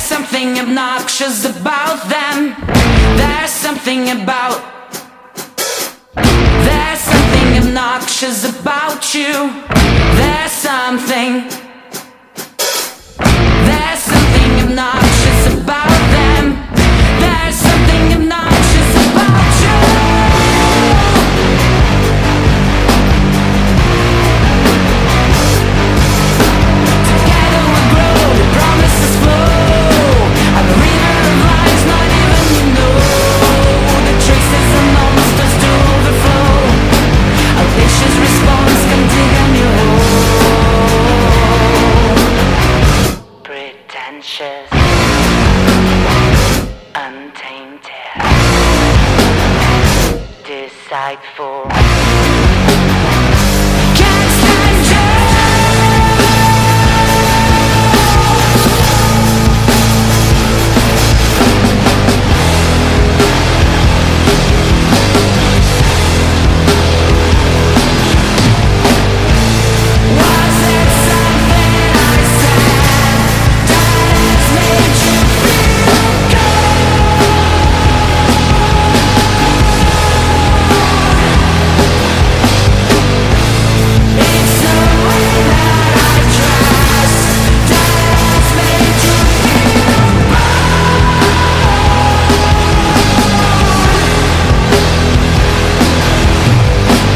something obnoxious about them. There's something obnoxious about you. There's something obnoxious about them. There's something obnoxious about you. Together we grow, the promises flow. I'm a river of lies, not even you know. The traces of monsters to overflow. Audacious response can dig a new hole. Pretentious, untainted, deceitful.